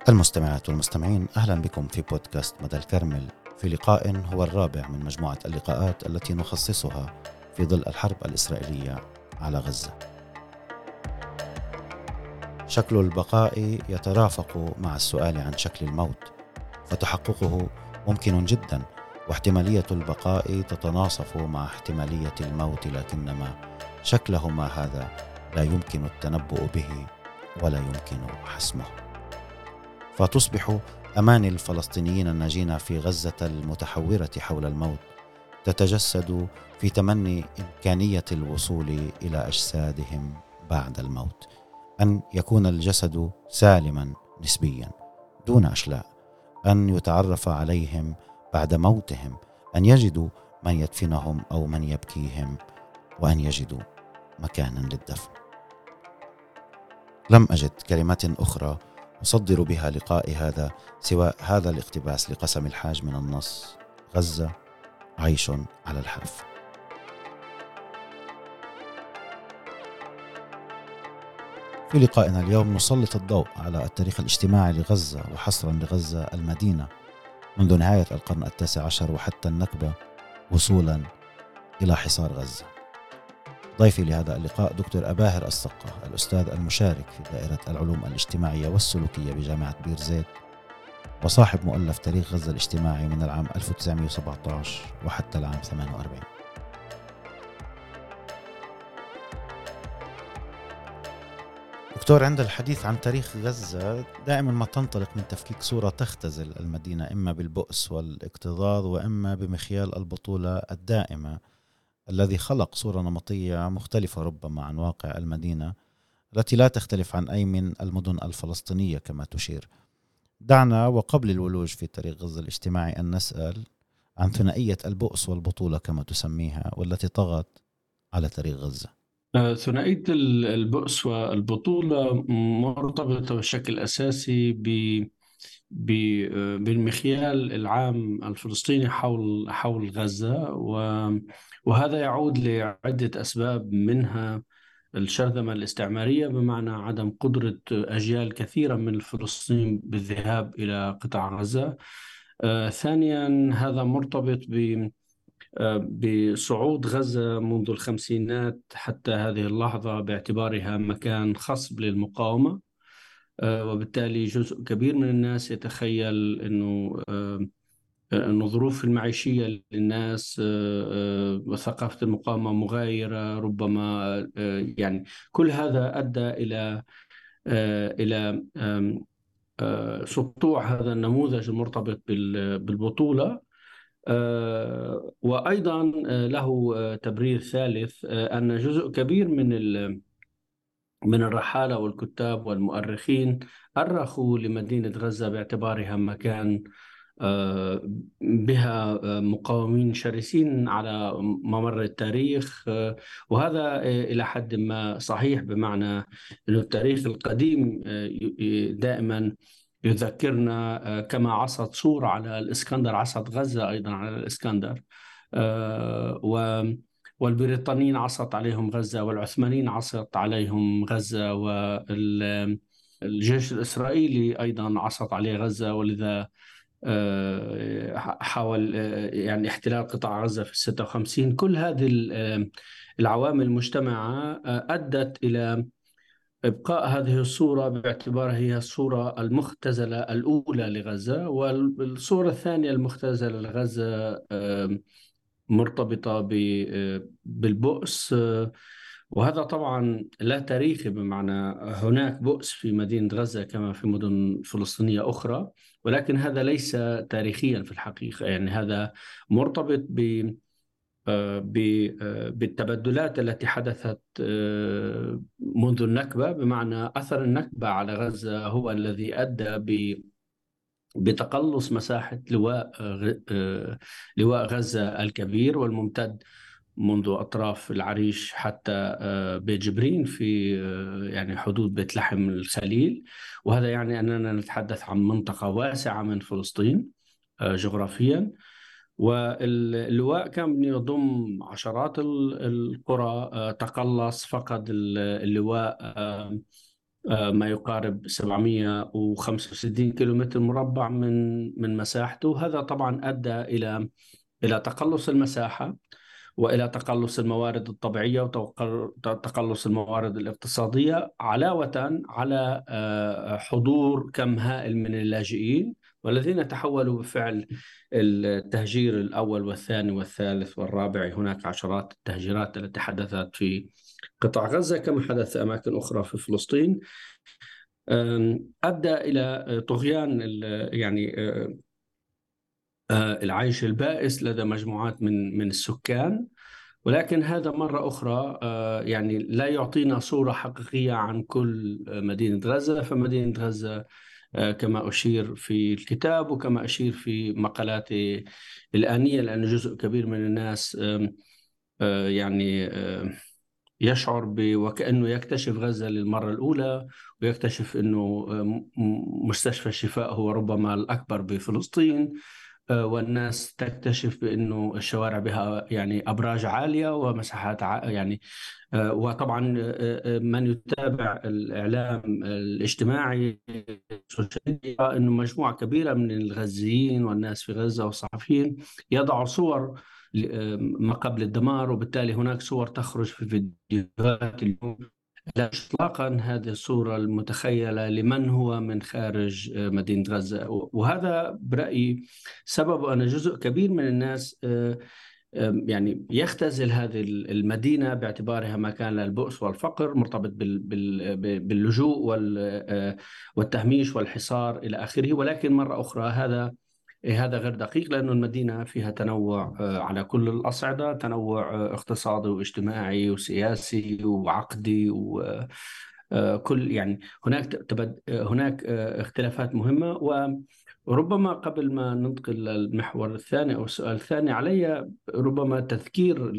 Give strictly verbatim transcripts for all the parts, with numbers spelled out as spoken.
المستمعات والمستمعين، أهلا بكم في بودكاست مدى الكرمل، في لقاء هو الرابع من مجموعة اللقاءات التي نخصصها في ظل الحرب الإسرائيلية على غزة. شكل البقاء يترافق مع السؤال عن شكل الموت، فتحققه ممكن جدا، واحتمالية البقاء تتناصف مع احتمالية الموت، لكنما شكلهما هذا لا يمكن التنبؤ به ولا يمكن حسمه. فتصبح أماني الفلسطينيين الناجين في غزة المتحورة حول الموت تتجسد في تمني إمكانية الوصول إلى أجسادهم بعد الموت، أن يكون الجسد سالما نسبيا دون أشلاء، أن يتعرف عليهم بعد موتهم، أن يجدوا من يدفنهم أو من يبكيهم، وأن يجدوا مكانا للدفن. لم أجد كلمات أخرى أصدر بها لقاء هذا سوى هذا الاقتباس لقسم الحاج من النص: غزة عيش على الحافة. في لقائنا اليوم نسلط الضوء على التاريخ الاجتماعي لغزة، وحصرا لغزة المدينة منذ نهاية القرن التاسع عشر وحتى النكبة وصولا إلى حصار غزة. ضيفي لهذا اللقاء دكتور أباهر السقة، الأستاذ المشارك في دائرة العلوم الاجتماعية والسلوكية بجامعة بير زيت، وصاحب مؤلف تاريخ غزة الاجتماعي من العام ألف وتسعمائة وسبعة عشر وحتى العام ثمانية وأربعين. دكتور، عند الحديث عن تاريخ غزة دائما ما تنطلق من تفكيك صورة تختزل المدينة إما بالبؤس والاكتظاظ وإما بمخيال البطولة الدائمة، الذي خلق صورة نمطية مختلفة ربما عن واقع المدينة التي لا تختلف عن أي من المدن الفلسطينية كما تشير. دعنا وقبل الولوج في تاريخ غزة الاجتماعي أن نسأل عن ثنائية البؤس والبطولة كما تسميها، والتي طغت على تاريخ غزة. آه، ثنائية ال- البؤس والبطولة مرتبطة بشكل أساسي ب ب- آه، بالمخيال العام الفلسطيني حول حول غزة، و- وهذا يعود لعدة أسباب، منها الشرذمة الاستعمارية، بمعنى عدم قدرة أجيال كثيرة من الفلسطينيين بالذهاب إلى قطاع غزة. آه، ثانيا، هذا مرتبط ب بصعود غزة منذ الخمسينات حتى هذه اللحظة باعتبارها مكان خصب للمقاومة. آه، وبالتالي جزء كبير من الناس يتخيل أنه آه، أن الظروف المعيشية للناس آه، آه، وثقافة المقاومة مغايرة ربما. آه، يعني كل هذا أدى إلى آه، إلى آم، آه، سطوع هذا النموذج المرتبط بال- بالبطولة. آه، وأيضا آه، له آه، تبرير ثالث، آه، أن جزء كبير من ال- من الرحالة والكتاب والمؤرخين أرخوا لمدينة غزة باعتبارها مكان آه، بها آه، مقاومين شرسين على ممر التاريخ. آه، وهذا آه، إلى حد ما صحيح، بمعنى أن التاريخ القديم آه، ي- ي- دائما يذكرنا، آه، كما عصت سور على الإسكندر عصت غزة أيضا على الإسكندر. آه، و والبريطانيين عصت عليهم غزة، والعثمانيين عصت عليهم غزة، والجيش الإسرائيلي أيضا عصت عليه غزة. ولذا آه، حاول آه، يعني احتلال قطاع غزة في الستة وخمسين. كل هذه ال- آه، العوامل المجتمعة آه، أدت إلى إبقاء هذه الصورة باعتبارها هي الصورة المختزلة الأولى لغزة. والصورة الثانية المختزلة لغزة آه، مرتبطة ب- آه، بالبؤس. آه، وهذا طبعا لا تاريخي، بمعنى هناك بؤس في مدينة غزة كما في مدن فلسطينية أخرى، ولكن هذا ليس تاريخيا في الحقيقة. يعني هذا مرتبط ب آه، ب- آه، بالتبدلات التي حدثت آه، منذ النكبة، بمعنى أثر النكبة على غزة هو الذي أدى ب بتقلص مساحة لواء غ- آه، لواء غزة الكبير والممتد منذ أطراف العريش حتى آه، بيت جبرين في آه، يعني حدود بيت لحم الخليل. وهذا يعني أننا نتحدث عن منطقة واسعة من فلسطين آه، جغرافيا. واللواء كان يضم عشرات ال- القرى، آه، تقلص، فقد ال- اللواء آه، آه، ما يقارب سبعمئة وخمسة وستين كيلومتر مربع من من مساحته. هذا طبعا أدى إلى إلى تقلص المساحة، وإلى تقلص الموارد الطبيعية وتقلص الموارد الاقتصادية، علاوة على آه، حضور كم هائل من اللاجئين، والذين تحولوا بفعل التهجير الأول والثاني والثالث والرابع. هناك عشرات التهجيرات التي حدثت في قطاع غزة كما حدث في أماكن أخرى في فلسطين. آم، أدى إلى طغيان ال- يعني آه، آه، العيش البائس لدى مجموعات من من السكان. ولكن هذا مرة أخرى آه، يعني لا يعطينا صورة حقيقية عن كل آه، مدينة غزة. فمدينة غزة آه، كما أشير في الكتاب وكما أشير في مقالاتي الآنية، لأن جزء كبير من الناس آم، آه، يعني آه، يشعر ب- وكأنه يكتشف غزة للمرة الأولى، ويكتشف أنه آه، م- مستشفى الشفاء هو ربما الأكبر بفلسطين. آه، والناس تكتشف بأنه الشوارع بها يعني أبراج عالية ومساحات ع- يعني آه، وطبعا آه، آه، من يتابع الإعلام الاجتماعي السوشيال ميديا، أنه مجموعة كبيرة من الغزيين والناس في غزة والصحفيين يضعوا صور ل- آه، ما قبل الدمار، وبالتالي هناك صور تخرج في فيديوهات اليوم لا إطلاقا هذه الصورة المتخيلة لمن هو من خارج آه، مدينة غزة. وهذا برأيي سبب أن جزء كبير من الناس آه، آه، يعني يختزل هذه المدينة باعتبارها مكان للبؤس والفقر، مرتبط بال- بال- باللجوء وال- آه، والتهميش والحصار إلى آخره. ولكن مرة أخرى هذا إيه، هذا غير دقيق، لأن المدينة فيها تنوع آه، على كل الأصعدة، تنوع آه، اقتصادي واجتماعي وسياسي وعقدي، وكل يعني هناك تبد هناك آه، اختلافات مهمة. وربما قبل ما ننتقل للمحور الثاني أو السؤال الثاني علي، ربما تذكير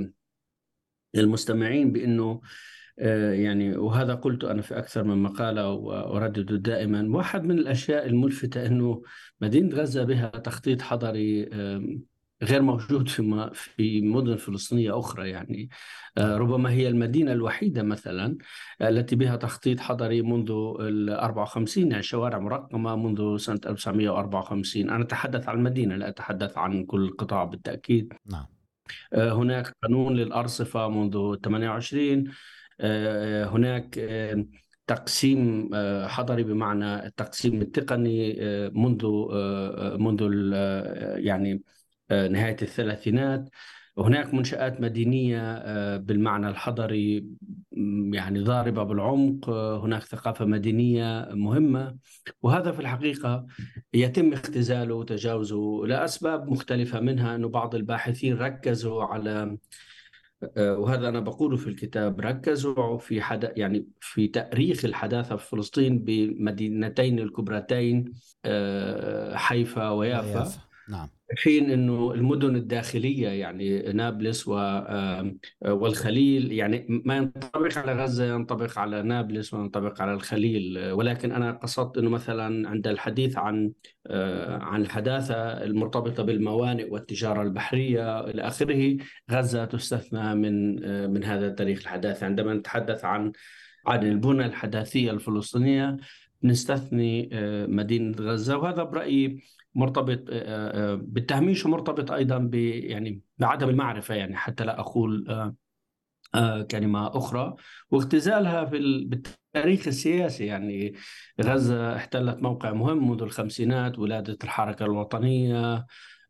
المستمعين بأنه آه، يعني، وهذا قلت أنا في أكثر من مقالة وأردد دائما، واحد من الأشياء الملفتة أنه مدينة غزة بها تخطيط حضري آم، غير موجود في م- في مدن فلسطينية أخرى. يعني آه، نعم. ربما هي المدينة الوحيدة مثلا التي بها تخطيط حضري منذ ال أربعة وخمسين، يعني شوارع مرقمة منذ سنة ألف وتسعمئة وأربعة وخمسين. أنا أتحدث عن المدينة، لا أتحدث عن كل القطاع بالتأكيد. نعم. آه، هناك قانون للأرصفة منذ ثمانية وعشرين. آه، هناك آه، تقسيم آه، حضري بمعنى التقسيم التقني آه، منذ آه، منذ ال- آه، يعني آه، نهاية الثلاثينات. هناك منشآت مدينية آه، بالمعنى الحضري م، يعني ضاربة بالعمق. آه، هناك ثقافة مدينية مهمة. وهذا في الحقيقة يتم اختزاله وتجاوزه لأسباب مختلفة، منها أن بعض الباحثين ركزوا على آه، وهذا أنا بقوله في الكتاب، ركزوا في حدا يعني في تأريخ الحداثة في فلسطين بمدينتين الكبرتين آه، حيفا ويافا، ويافا. نعم. حين انه المدن الداخليه يعني نابلس و آم، والخليل، يعني ما ينطبق على غزه ينطبق على نابلس وينطبق على الخليل. ولكن انا قصدت انه مثلا عند الحديث عن آه، عن الحداثه المرتبطه بالموانئ والتجاره البحريه الى اخره، غزه تستثنى من آه، من هذا التاريخ الحداثي. عندما نتحدث عن عن البنى الحداثيه الفلسطينيه نستثني آه، مدينه غزه. وهذا برايي مرتبط آه، آه، بالتهميش، ومرتبط ايضا ب يعني بعدم المعرفه، يعني حتى لا اقول آه، آه، كلمه اخرى، واختزالها في ال- بالتاريخ السياسي. يعني نعم. غزه احتلت موقع مهم منذ الخمسينات، ولاده الحركه الوطنيه،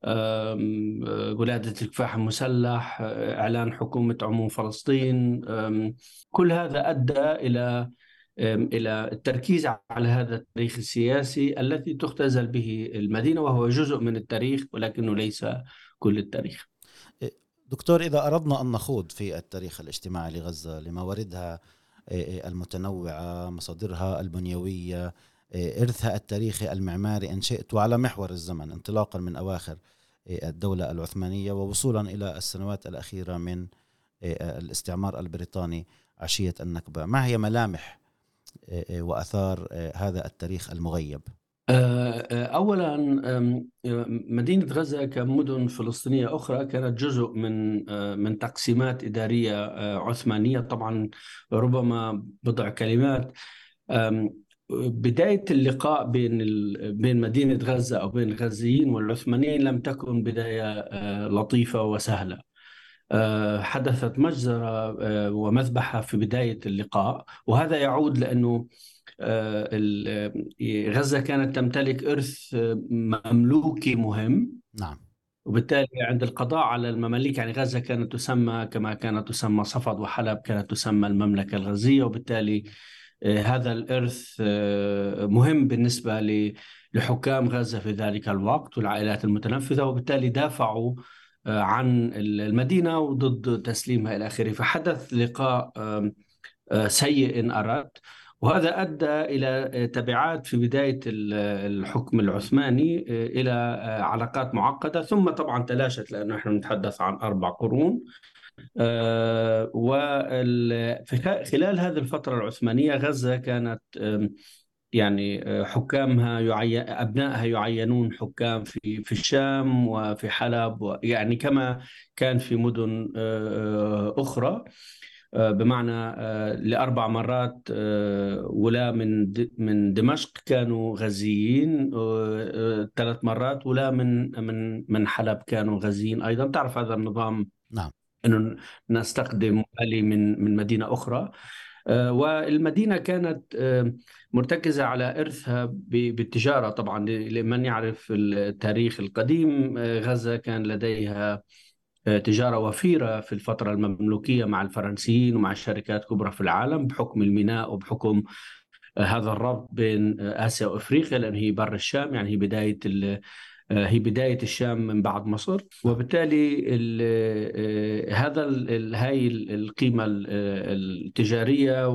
آم، آه، ولادة الكفاح المسلح، آه، إعلان حكومة عموم فلسطين. آم، كل هذا أدى إلى إلى التركيز على هذا التاريخ السياسي الذي تختزل به المدينة، وهو جزء من التاريخ ولكنه ليس كل التاريخ. إيه، دكتور، إذا أردنا أن نخوض في التاريخ الاجتماعي لغزة لمواردها إيه، إيه، المتنوعة، مصادرها البنيوية، إيه، إرثها التاريخي المعماري إن شئت، وعلى محور الزمن انطلاقا من أواخر إيه، الدولة العثمانية ووصولا إلى السنوات الأخيرة من إيه، الاستعمار البريطاني عشية النكبة، ما هي ملامح إيه، إيه، وأثار إيه، هذا التاريخ المغيب؟ أولا آم، مدينة غزة كمدن فلسطينية أخرى كانت جزء من آه، من تقسيمات إدارية آه، عثمانية. طبعا ربما بضع كلمات أم، بداية اللقاء بين ال... بين مدينة غزة أو بين الغزيين والعثمانيين لم تكن بداية آه، لطيفة وسهلة. آه، حدثت مجزرة آه، ومذبحة في بداية اللقاء، وهذا يعود لأنه آه، ال- آه، غزة كانت تمتلك إرث آه، مملوكي مهم. نعم. وبالتالي عند القضاء على المماليك، يعني غزة كانت تسمى كما كانت تسمى صفد وحلب، كانت تسمى المملكة الغزية. وبالتالي آه، هذا الإرث آه، مهم بالنسبة ل- لحكام غزة في ذلك الوقت والعائلات المتنفذة، وبالتالي دافعوا آه، عن المدينة وضد تسليمها إلى آخره. فحدث لقاء آم، آه، سيء إن أردت، وهذا أدى إلى تبعات في بداية ال- الحكم العثماني آه، إلى آه، علاقات معقدة، ثم طبعا تلاشت لأنه نحن نتحدث عن أربع قرون. وخلال هذه الفترة العثمانية غزة كانت آم، يعني آه، حكامها يعين أبنائها يعينون حكام في في الشام وفي حلب، ويعني كما كان في مدن آه، أخرى. آه، بمعنى آه، لأربع مرات آه، ولاة من د- من دمشق كانوا غزيين، آه، آه، ثلاث مرات ولاة من من من حلب كانوا غزيين أيضا. تعرف هذا النظام، نعم. انه نستخدم آلي من من مدينه اخرى. آه، والمدينه كانت آه، مرتكزه على ارثها ب- بالتجاره. طبعا لمن يعرف التاريخ القديم، آه، غزه كان لديها آه، تجاره وفيره في الفتره المملوكيه مع الفرنسيين ومع شركات كبرى في العالم، بحكم الميناء وبحكم آه، هذا الربط بين آه، آسيا وأفريقيا، لأن هي بر الشام، يعني هي بداية ال- آه، هي بداية الشام من بعد مصر. نعم. وبالتالي ال- آه، هذا ال- ال- هاي ال- القيمة ال- آه، التجارية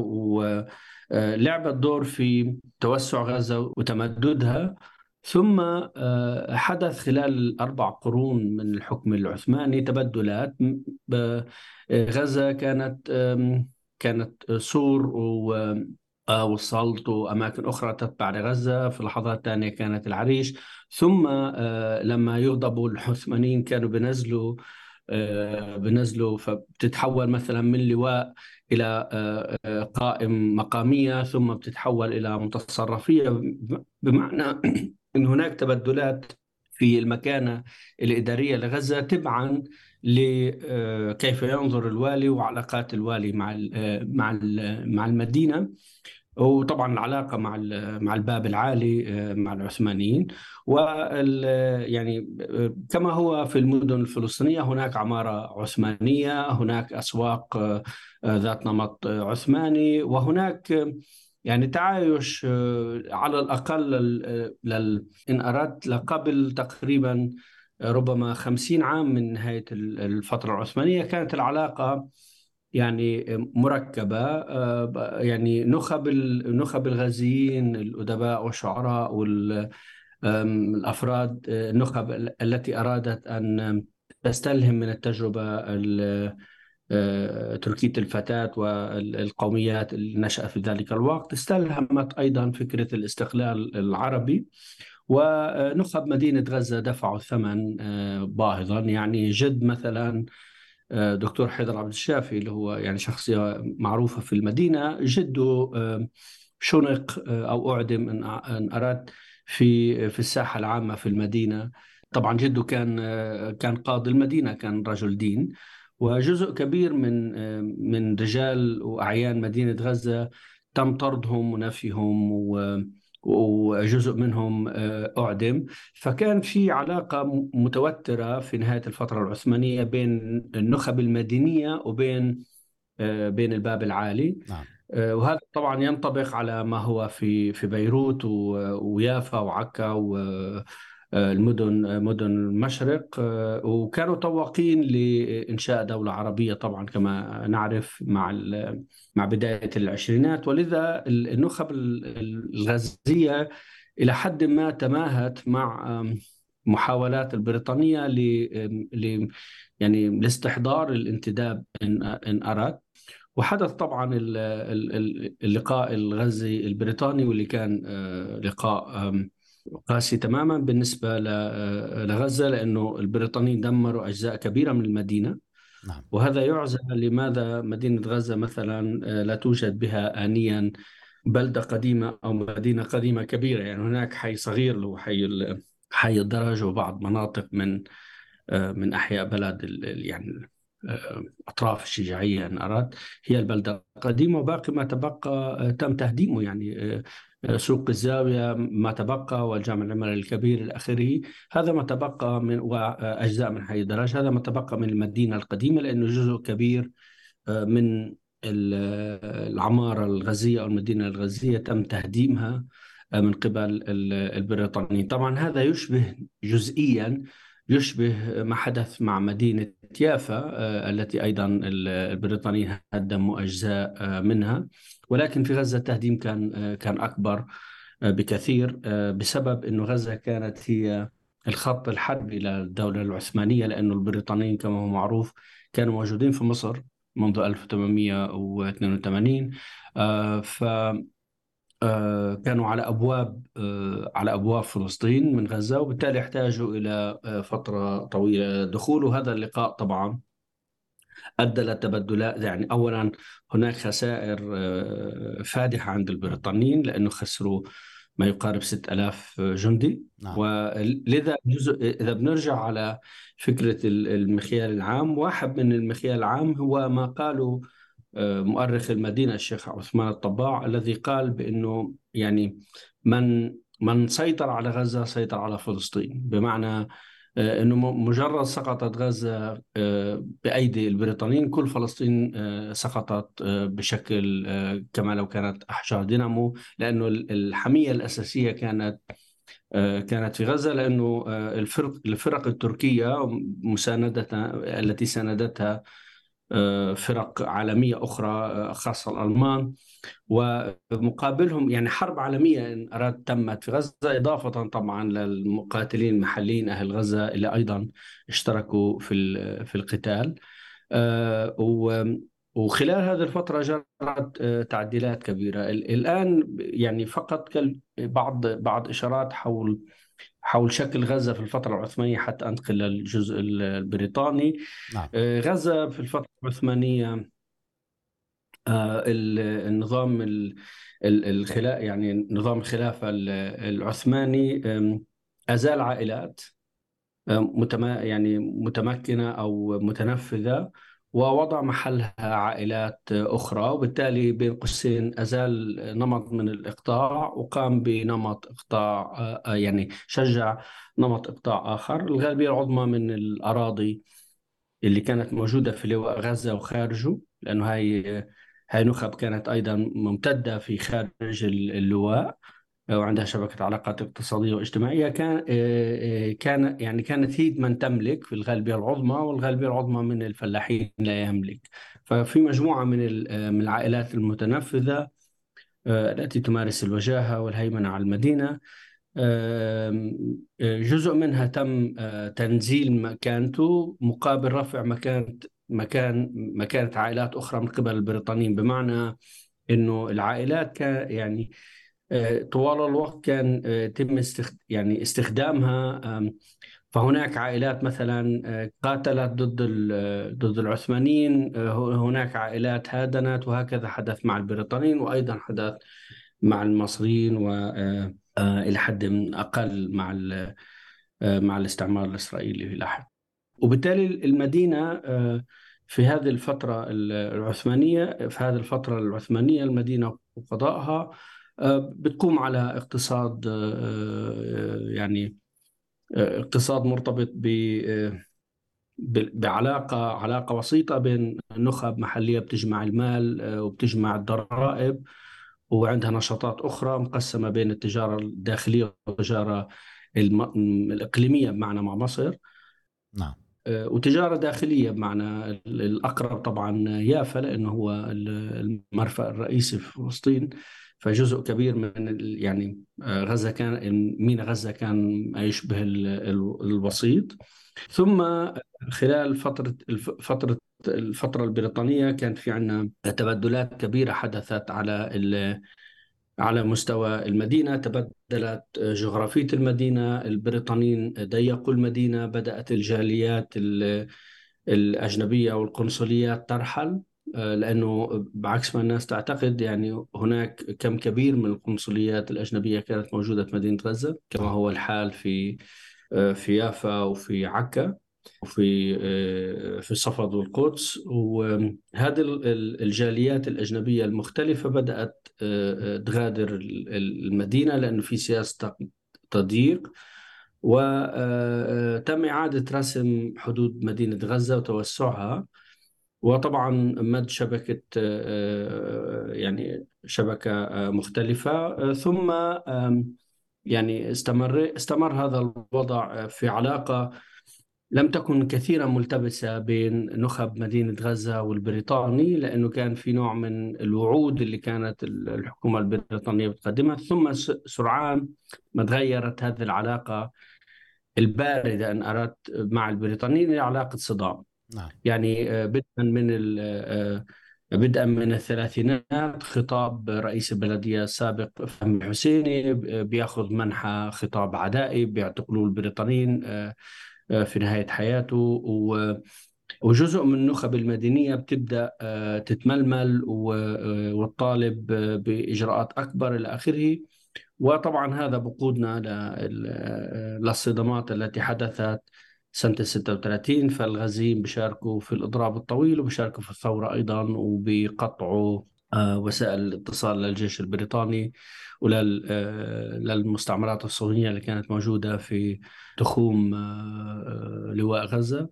ولعبت دور في توسع غزة وتمددها. ثم آه، حدث خلال الأربع قرون من الحكم العثماني تبدلات. ب- آه، غزة كانت آم، كانت سور آه، وصلت أماكن أخرى تتبع لغزة. في لحظات ثانية كانت العريش. ثم آه، لما يغضبوا العثمانيين كانوا بنزلوا آه، بنزلوا فبتتحول مثلا من لواء إلى آه، آه، قائم مقامية، ثم بتتحول إلى متصرفية. بمعنى أن هناك تبدلات في المكانة الإدارية لغزة تبعا لكيف ينظر الوالي وعلاقات الوالي مع ال- آه، مع ال- مع المدينة. وطبعا العلاقة مع ال- مع الباب العالي آه، مع العثمانيين. وال يعني آه، كما هو في المدن الفلسطينية هناك عمارة عثمانية، هناك أسواق آه، آه، ذات نمط آه، عثماني، وهناك آه، يعني تعايش آه، على الأقل لل- لل- إن أردت لقبل تقريبا آه، ربما خمسين عام من نهاية ال- الفترة العثمانية كانت العلاقة يعني مركبة. آه، يعني نخب ال- نخب الغازيين الأدباء والشعراء والأفراد، النخب ال- التي أرادت أن تستلهم من التجربة ال- آه، تركية الفتاة والقوميات اللي نشأ في ذلك الوقت، استلهمت أيضا فكرة الاستقلال العربي. ونخب مدينة غزة دفعوا الثمن آه، باهظا. يعني جد مثلا آه، دكتور حيدر عبد الشافي، اللي هو يعني شخصية معروفة في المدينة، جده آه، شنق آه، أو أعدم إن إن أردت في في الساحة العامة في المدينة. طبعا جده كان آه، كان قاضي المدينة، كان رجل دين. وجزء كبير من آه، من رجال وأعيان مدينة غزة تم طردهم ونفيهم، و- وجزء منهم آه، أعدم. فكان في علاقة م- متوترة في نهاية الفترة العثمانية بين النخب المدنية وبين آه، بين الباب العالي. نعم. آه، وهذا طبعا ينطبق على ما هو في في بيروت و- ويافا وعكا والمدن مدن المشرق. آه، وكانوا طواقين لإنشاء دولة عربية طبعا كما نعرف مع ال- مع بداية العشرينات. ولذا النخب الغازية إلى حد ما تماهت مع آم، محاولات البريطانية ل ل- يعني لاستحضار الانتداب إن إن أردت. وحدث طبعا ال- ال- ال- اللقاء الغزي البريطاني، واللي كان آه، لقاء آم، قاسي تماما بالنسبة ل- آه، لغزة، لأنه البريطانيين دمروا أجزاء كبيرة من المدينة. نعم. وهذا يعزى لماذا مدينة غزة مثلا آه، لا توجد بها آنيا بلدة قديمة أو مدينة قديمة كبيرة. يعني هناك حي صغير اللي هو حي ال- حي الدرج، وبعض مناطق من آه، من أحياء بلد ال- ال- يعني آه، أطراف الشجاعية إن أردت، هي البلدة القديمة. وباقي ما تبقى آه، تم تهديمه، يعني آه، آه، سوق الزاوية ما تبقى، والجامع العمراني الكبير إلى آخره. هذا ما تبقى من، وأجزاء من حي الدرج، هذا ما تبقى من المدينة القديمة، لأنه جزء كبير من ال- العمارة الغازية أو المدينة الغازية تم تهديمها من قبل ال- البريطانيين. طبعا هذا يشبه جزئيا، يشبه ما حدث مع مدينة يافا آه، التي أيضا ال- البريطانيين هدموا أجزاء آه، منها. ولكن في غزة التهديم كان آه، كان أكبر آه، بكثير، آه، بسبب أن غزة كانت هي الخط الحربي للدولة العثمانية، لأن البريطانيين كما هو معروف كانوا موجودين في مصر منذ ألف وثمانمئة واثنين وثمانين. آه، ف آه، كانوا على أبواب آه، على أبواب فلسطين من غزة، وبالتالي احتاجوا إلى آه، فترة طويلة دخول. هذا اللقاء طبعا أدى لتبدلات. يعني أولا هناك خسائر آه، فادحة عند البريطانيين، لأنه خسروا ما يقارب ستة آلاف جندي. نعم. ولذا جزء، إذا بنرجع على فكرة ال- المخيال العام، واحد من المخيال العام هو ما قاله آه، مؤرخ المدينة الشيخ عثمان الطباع، الذي قال بأنه يعني من من سيطر على غزة سيطر على فلسطين. بمعنى آه، أنه م- مجرد سقطت غزة آه، بأيدي البريطانيين، كل فلسطين آه، سقطت آه، بشكل آه، كما لو كانت أحجار دينامو، لأنه ال- الحمية الأساسية كانت آه، كانت في غزة، لأنه آه، الفرق الفرق التركية مساندتها التي ساندتها آه، فرق عالمية أخرى آه، خاصة الألمان. ومقابلهم يعني حرب عالمية إن أراد تمت في غزة، إضافة طبعا للمقاتلين المحليين أهل غزة اللي أيضا اشتركوا في ال- في القتال. آه، و- وخلال هذه الفترة جرت آه، تعديلات كبيرة. ال- الآن يعني فقط كل- بعض بعض إشارات حول حول شكل غزة في الفترة العثمانية، حتى أنتقل للجزء البريطاني. نعم. آه، غزة في الفترة العثمانية آه، ال- النظام ال- ال- الخلا يعني نظام الخلافة ال- العثماني آم، أزال عائلات آم، متما يعني متمكنة أو متنفذة، ووضع محلها عائلات أخرى، وبالتالي بين قوسين أزال نمط من الإقطاع وقام بنمط إقطاع آه، آه، يعني شجع نمط إقطاع آخر. الغالبية العظمى من الأراضي اللي كانت موجودة في لواء غزة وخارجه، لأنه هاي هاي نخب كانت أيضا ممتدة في خارج اللواء، وعندها شبكة علاقات اقتصادية واجتماعية. كان آه، آه، كان يعني كانت هي من تملك في الغالبية العظمى، والغالبية العظمى من الفلاحين لا يملك. ففي مجموعة من ال- آه، من العائلات المتنفذة آه، التي تمارس الوجاهة والهيمنة على المدينة. آم، آه، جزء منها تم آه، تنزيل مكانته مقابل رفع مكانة مكان مكانة عائلات أخرى من قبل البريطانيين. بمعنى إنه العائلات كان يعني آه، طوال الوقت كان آه، يتم استخد يعني استخدامها. آم، فهناك عائلات مثلا آه، قاتلت ضد ال- آه، ضد العثمانيين، آه، هناك عائلات هادنت، وهكذا حدث مع البريطانيين، وأيضا حدث مع المصريين، وإلى حد أقل مع ال- آه، مع الاستعمار الإسرائيلي لاحقا. وبالتالي المدينة آه، في هذه الفترة العثمانية في هذه الفترة العثمانية المدينة وقضائها آه، بتقوم على اقتصاد آه، يعني آه، اقتصاد مرتبط ب آه، ب- بعلاقة علاقة وسيطة بين نخب محلية بتجمع المال آه، وبتجمع الضرائب، وعندها نشاطات أخرى مقسمة بين التجارة الداخلية والتجارة الم- الإقليمية بمعنى مع مصر، نعم. آه، وتجارة داخلية بمعنى ال- الأقرب طبعا يافا، لأنه هو ال- المرفأ الرئيسي في فلسطين. فجزء كبير من ال- يعني آه، غزة كان ميناء غزة كان ما يشبه ال- ال- الوسيط. ثم خلال فترة الف- فترة الفترة البريطانية كانت في عندنا تبدلات كبيرة حدثت على ال- على مستوى المدينة. تبدلت جغرافية المدينة، البريطانيين ضيقوا المدينة، بدأت الجاليات ال- الأجنبية والقنصليات ترحل آه، لأنه بعكس ما الناس تعتقد، يعني هناك كم كبير من القنصليات الأجنبية كانت موجودة في مدينة غزة، كما نعم. هو الحال في آه، في يافا وفي عكا وفي آه، في صفد والقدس. وهذه ال- ال- الجاليات الأجنبية المختلفة بدأت آه، آه، تغادر ال- ال- المدينة، لأنه في سياسة تضييق. وتم إعادة رسم حدود مدينة غزة وتوسعها، وطبعا مد شبكة آه، يعني شبكة آه، مختلفة. آه، ثم آم، يعني استمر استمر هذا الوضع في علاقة لم تكن كثيرا ملتبسة بين نخب مدينة غزة والبريطاني، لأنه كان في نوع من الوعود اللي كانت الحكومة البريطانية بتقدمها. ثم س- سرعان ما تغيرت هذه العلاقة الباردة، إن أردت، مع البريطانيين إلى علاقة صدام. نعم. يعني آه، بدءا من ال- آه، بدءا من الثلاثينات، خطاب رئيس البلدية السابق فهمي الحسيني بياخذ منحى خطاب عدائي بيعتقلوا البريطانيين آه، آه، في نهاية حياته. و- وجزء من النخب المدنية بتبدأ آه، تتململ و- آه، وتطالب آه، بإجراءات أكبر إلى آخره. وطبعا هذا بقودنا لل- آه، للصدمات التي حدثت سنة ستة وثلاثين. فالغازيين بيشاركوا في الإضراب الطويل، وبيشاركوا في الثورة أيضا، وبيقطعوا آه، وسائل الاتصال للجيش البريطاني وللمستعمرات الصهيونية اللي كانت موجودة في تخوم آه، آه، لواء غزة.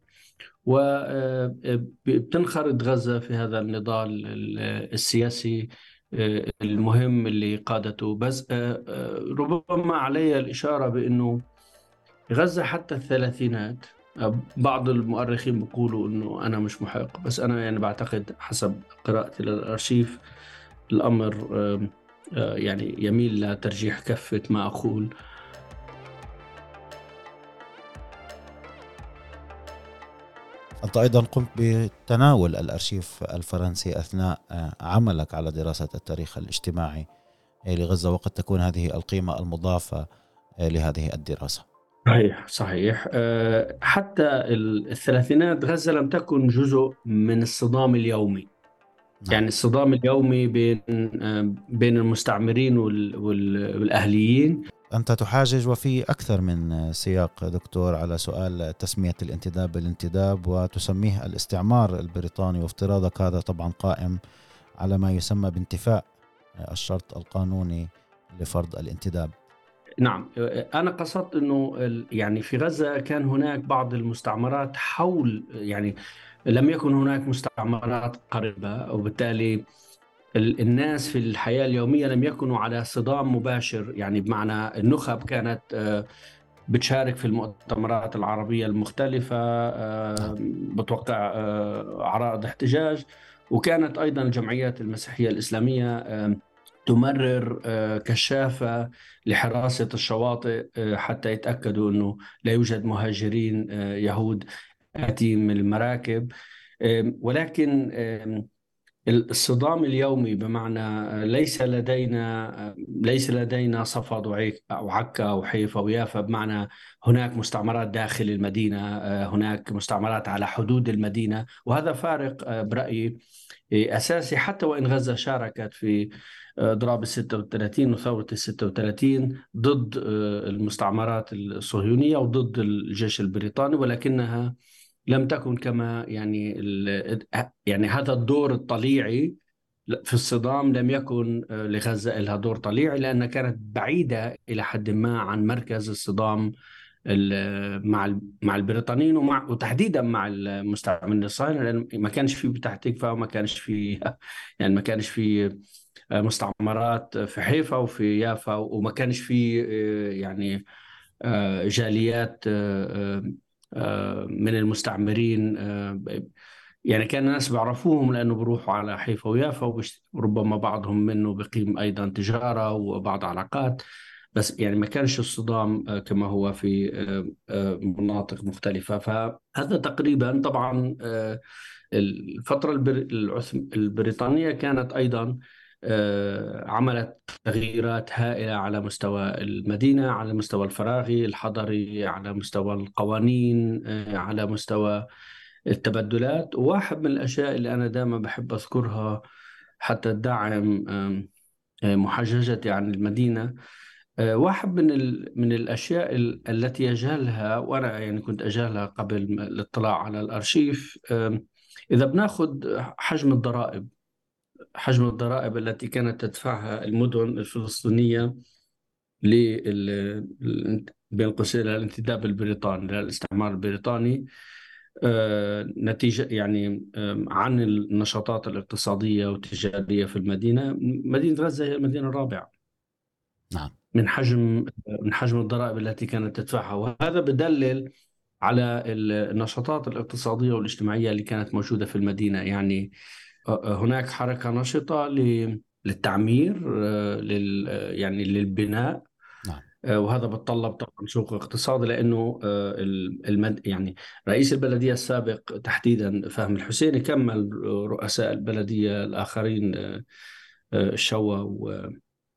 وبتنخرط غزة في هذا النضال ال- السياسي آه، المهم اللي قادته. بس آه، آه، ربما علي الإشارة بأنه غزة حتى الثلاثينات، آه، بعض المؤرخين بيقولوا أنه أنا مش محق، بس أنا يعني بعتقد حسب قراءتي للأرشيف الأمر آه، آه، يعني يميل لترجيح كفة ما أقول. أنت أيضا قمت بتناول الأرشيف الفرنسي أثناء آه، عملك على دراسة التاريخ الاجتماعي آه، لغزة، وقد تكون هذه القيمة المضافة آه، لهذه الدراسة. صحيح صحيح. آه، حتى ال- الثلاثينات غزة لم تكن جزء من الصدام اليومي. نعم. يعني الصدام اليومي بين آه، بين المستعمرين وال- وال- والأهليين. أنت تحاجج وفي أكثر من سياق دكتور على سؤال تسمية الانتداب بالانتداب، وتسميه الاستعمار البريطاني، وافتراضك هذا طبعا قائم على ما يسمى بانتفاء الشرط القانوني لفرض الانتداب. نعم، آه، أنا قصدت أنه ال- يعني في غزة كان هناك بعض المستعمرات حول، يعني لم يكن هناك مستعمرات قريبة، وبالتالي ال- الناس في الحياة اليومية لم يكونوا على صدام مباشر. يعني بمعنى النخب كانت آه، بتشارك في المؤتمرات العربية المختلفة، نعم. آه، بتوقع آه، عرائض احتجاج. وكانت أيضا الجمعيات المسيحية الإسلامية آه، تمرر آه، كشافة لحراسة الشواطئ آه، حتى يتأكدوا أنه لا يوجد مهاجرين آه، يهود آتين من المراكب. آه، ولكن آه، الصدام اليومي بمعنى ليس لدينا ليس لدينا صفد وعيك- أو عكا أو حيفا ويافا، بمعنى هناك مستعمرات داخل المدينة، هناك مستعمرات على حدود المدينة. وهذا فارق برأيي أساسي، حتى وإن غزة شاركت في إضراب ال ستة وثلاثين وثورة ال ستة وثلاثين ضد المستعمرات الصهيونية وضد الجيش البريطاني، ولكنها لم تكن كما يعني ال- يعني هذا الدور الطليعي في الصدام. لم يكن آه، لغزة لها دور طليعي، لأنها كانت بعيدة إلى حد ما عن مركز الصدام ال- مع ال- مع البريطانيين، ومع وتحديدا مع المستعمرين الصهاينة، لأن ما كانش في بتاع تكفى، وما كانش في يعني ما كانش في آه، مستعمرات في حيفا وفي يافا، وما كانش في آه، يعني آه، جاليات آه، آه، آه، من المستعمرين. آه، يعني كان الناس بيعرفوهم لأنه بيروحوا على حيفا ويافا، وبش- وربما بعضهم منه بيقيم أيضا تجارة وبعض علاقات. بس يعني ما كانش الصدام آه، كما هو في آه، آه، مناطق مختلفة. فهذا تقريبا طبعا آه، الفترة البر- العثم- البريطانية كانت أيضا آه، عملت تغييرات هائلة على مستوى المدينة، على مستوى الفراغي الحضري، على مستوى القوانين، آه، على مستوى التبدلات. وواحد من الأشياء اللي أنا دائما بحب أذكرها حتى تدعم آم، آه، محاججتي عن المدينة. آه، واحد من ال- من الأشياء ال- التي يجهلها، وأنا يعني كنت أجهلها قبل ما- الاطلاع على الأرشيف. آم، إذا بناخذ حجم الضرائب حجم الضرائب التي كانت تدفعها المدن الفلسطينية لل بين قوسين للانتداب البريطاني، للاستعمار البريطاني، آه، نتيجة يعني آه، عن النشاطات الاقتصادية والتجارية في المدينة. مدينة غزة هي المدينة الرابعة نعم. من حجم من حجم الضرائب التي كانت تدفعها، وهذا بدلل على النشاطات الاقتصادية والاجتماعية اللي كانت موجودة في المدينة. يعني آه، هناك حركة نشطة ل- للتعمير، آه، لل يعني للبناء. نعم. آه، وهذا بتطلب طبعا سوق اقتصادي، لانه آه، المد يعني رئيس البلديه السابق تحديدا فهمي الحسيني كمل رؤساء البلديه الاخرين، آه، آه، الشوا و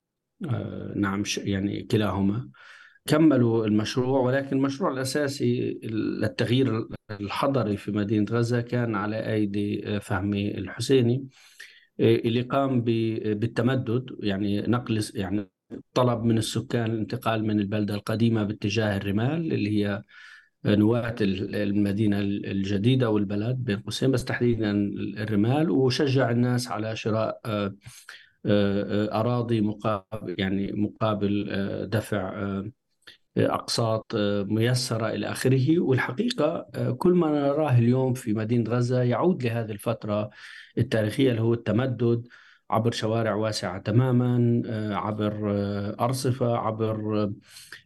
آه، نعم ش- يعني كلاهما كملوا المشروع. ولكن المشروع الاساسي للتغيير الحضري في مدينه غزه كان على ايدي آه، فهمي الحسيني، آه، اللي قام ب- بالتمدد، يعني نقل يعني طلب من السكان الانتقال من البلدة القديمة باتجاه الرمال اللي هي نواة المدينة الجديدة والبلد بين قوسين، بس تحديدا الرمال. وشجع الناس على شراء آه، آه، آه، أراضي مقابل يعني مقابل آه، دفع آه، أقساط آه، ميسرة إلى آخره. والحقيقة آه، كل ما نراه اليوم في مدينة غزة يعود لهذه الفترة التاريخية، اللي هو التمدد عبر شوارع واسعة تماما، آه، عبر آه، أرصفة، عبر آه،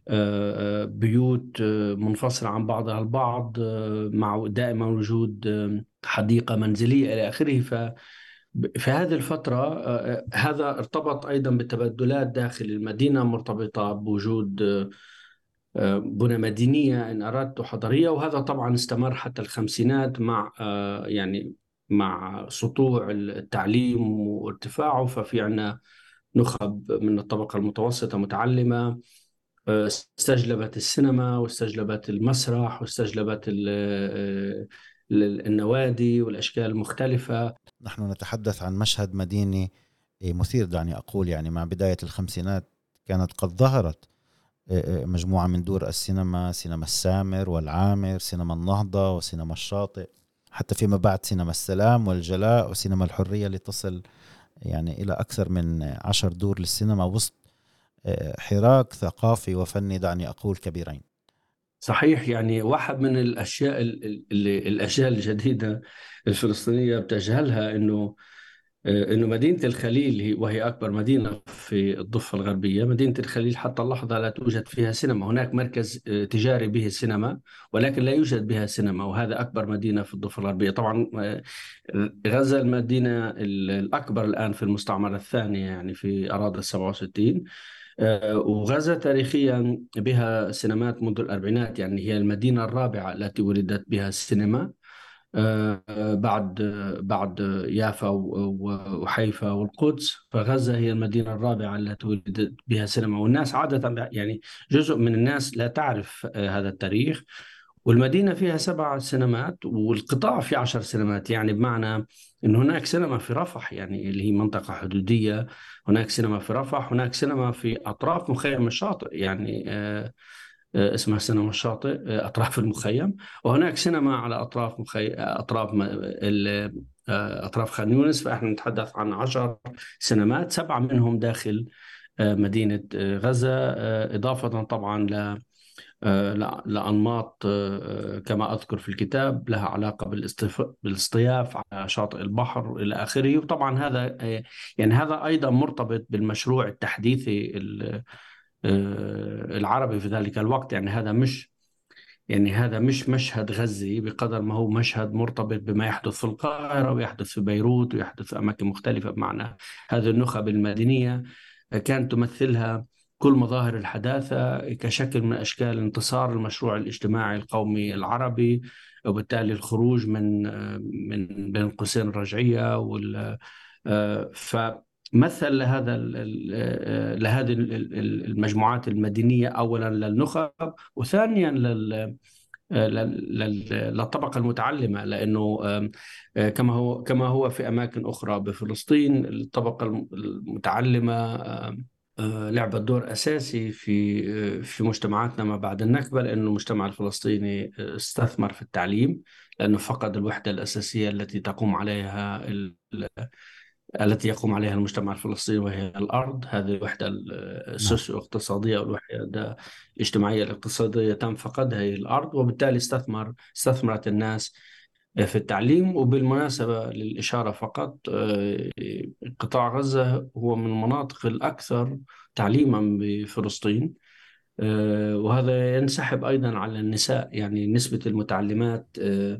آه، بيوت آه، منفصلة عن بعضها البعض، آه، مع دائما وجود آه، حديقة منزلية إلى آخره. ف في هذه الفترة آه، هذا ارتبط أيضا بالتبدلات داخل المدينة، مرتبطة بوجود آه، آه، بنى مدينية إن أردت حضرية. وهذا طبعا استمر حتى الخمسينات مع آه، يعني مع سطوع التعليم وارتفاعه. ففي عنا نخب من الطبقة المتوسطة متعلمة، آه، استجلبت السينما واستجلبت المسرح واستجلبت ال- آه، ال- النوادي والأشكال المختلفة. نحن نتحدث عن مشهد مديني مثير، دعني أقول. يعني مع بداية الخمسينات كانت قد ظهرت مجموعة من دور السينما، سينما السامر والعامر، سينما النهضة وسينما الشاطئ، حتى فيما بعد سينما السلام والجلاء وسينما الحرية، لتصل يعني إلى أكثر من عشر دور للسينما، وسط حراك ثقافي وفني، دعني أقول، كبيرين. صحيح. يعني واحد من الأشياء ال- اللي الأشياء الجديدة الفلسطينية بتجهلها، إنه إنه مدينة الخليل هي وهي أكبر مدينة في الضفة الغربية. مدينة الخليل حتى اللحظة لا توجد فيها سينما. هناك مركز آه، تجاري به السينما، ولكن لا يوجد بها سينما، وهذا أكبر مدينة في الضفة الغربية. طبعا آه، غزة المدينة ال- الأكبر الآن في المستعمرة الثانية، يعني في أراضي السبعة وستين. آه، وغزة تاريخيا بها سينمات منذ الأربعينات، يعني هي المدينة الرابعة التي ولدت بها السينما آه، بعد بعد يافا و- و- وحيفا والقدس. فغزة هي المدينة الرابعة التي ولدت بها سينما. والناس عادة يعني جزء من الناس لا تعرف آه، هذا التاريخ. والمدينة فيها سبع سينمات والقطاع فيه عشر سينمات، يعني بمعنى أن هناك سينما في رفح، يعني اللي هي منطقة حدودية. هناك سينما في رفح، هناك سينما في أطراف مخيم الشاطئ، يعني آه، آه، اسمها سينما الشاطئ، آه، أطراف المخيم. وهناك سينما على أطراف مخي... أطراف م... ال... آه، أطراف خان يونس. فإحنا نتحدث عن عشر سينمات، سبعة منهم داخل آه، مدينة آه، غزة، آه، إضافة طبعا ل... آه، ل- لأنماط آه، آه، كما أذكر في الكتاب لها علاقة بالاصطف... بالاصطياف على شاطئ البحر إلى آخره. وطبعا هذا آه، يعني هذا أيضا مرتبط بالمشروع التحديثي ال- آه، العربي في ذلك الوقت. يعني هذا مش يعني هذا مش مشهد غزي بقدر ما هو مشهد مرتبط بما يحدث في القاهرة ويحدث في بيروت ويحدث في أماكن مختلفة. بمعنى هذه النخب المدنية كانت تمثلها كل مظاهر الحداثة كشكل من أشكال انتصار المشروع الاجتماعي القومي العربي، وبالتالي الخروج من من بين قوسين الرجعية وال فمثل لهذا ال- ال- لهذه ال- ال- المجموعات المدنية، أولا للنخب، وثانيا آه، لل- لل- للطبقة المتعلمة، لأنه آم، آه، كما هو كما هو في أماكن أخرى بفلسطين، الطبقة الم- المتعلمة آم، آه، لعبت دور أساسي في آه، في مجتمعاتنا ما بعد النكبة، لأنه المجتمع الفلسطيني آه، استثمر في التعليم، لأنه فقد الوحدة الأساسية التي تقوم عليها ال- التي يقوم عليها المجتمع الفلسطيني، وهي الأرض. هذه الوحدة نعم. السوسيو اقتصادية، أو الوحدة الاجتماعية الاقتصادية تم فقدها، هي الأرض. وبالتالي استثمر استثمرت الناس في التعليم. وبالمناسبة للإشارة فقط، آه، قطاع غزة هو من المناطق الأكثر تعليما بفلسطين، آه، وهذا ينسحب أيضا على النساء. يعني نسبة المتعلمات آه،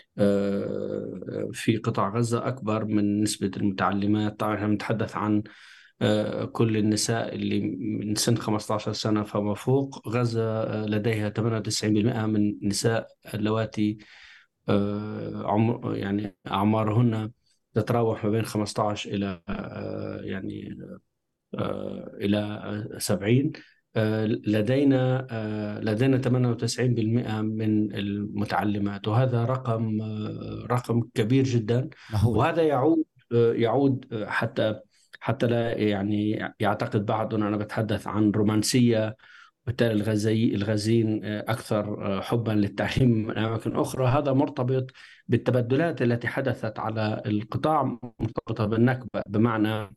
آه، في قطاع غزة أكبر من نسبة المتعلمات. طبعا احنا بنتحدث عن آه، كل النساء اللي من سن خمسة عشر سنة فما فوق. غزة آه، لديها ثمانية وتسعين بالمئة من النساء اللواتي آه، عمر يعني أعمارهن تتراوح ما بين خمسة عشر إلى آه، يعني آه، إلى سبعين. آه، لدينا آه، لدينا ثمانية وتسعين بالمئة من المتعلمات، وهذا رقم آه، رقم كبير جدا. مهول. وهذا يعود آه، يعود آه، حتى حتى لا يعني يعتقد بعضنا أنا بتحدث عن رومانسية، بالتالي الغزي الغازيين آه، أكثر آه، حبا للتعليم من أماكن أخرى. هذا مرتبط بالتبدلات التي حدثت على القطاع، مرتبطة بالنكبة، بمعنى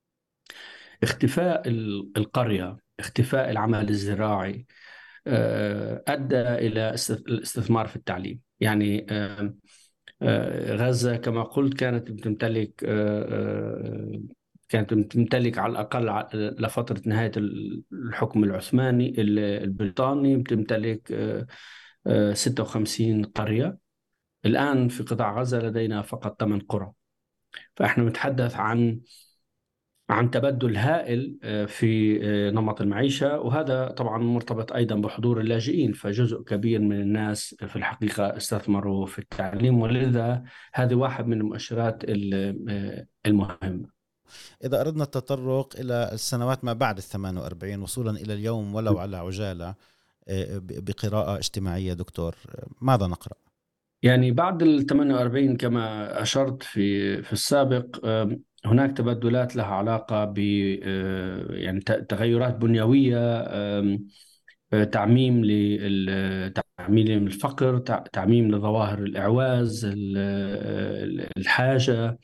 اختفاء ال- القرية، اختفاء العمل الزراعي آه، أدى إلى است- الاستثمار في التعليم. يعني آه، آه، غزة كما قلت كانت بتمتلك آه، آه، كانت بتمتلك على الأقل ع- لفترة نهاية الحكم العثماني ال- البريطاني، بتمتلك آه، آه، ستة وخمسين قرية. الآن في قطاع غزة لدينا فقط ثمان قرى. فإحنا نتحدث عن عن تبدل هائل آه، في آه، نمط المعيشة. وهذا طبعا مرتبط أيضا بحضور اللاجئين، فجزء كبير من الناس في الحقيقة استثمروا في التعليم، ولذا هذه واحد من المؤشرات ال- آه، المهمة. إذا أردنا التطرق إلى السنوات ما بعد الثمان وأربعين وصولا إلى اليوم ولو على عجالة، آه، ب- بقراءة اجتماعية دكتور، آه، ماذا نقرأ؟ يعني بعد ال ثمانية وأربعين كما أشرت في في السابق، آم، هناك تبدلات لها علاقة ب آه، يعني ت- تغيرات بنيوية، آم، آه، تعميم لل- تعميم الفقر، تع- تعميم لظواهر الإعواز، ال- آه، الحاجة،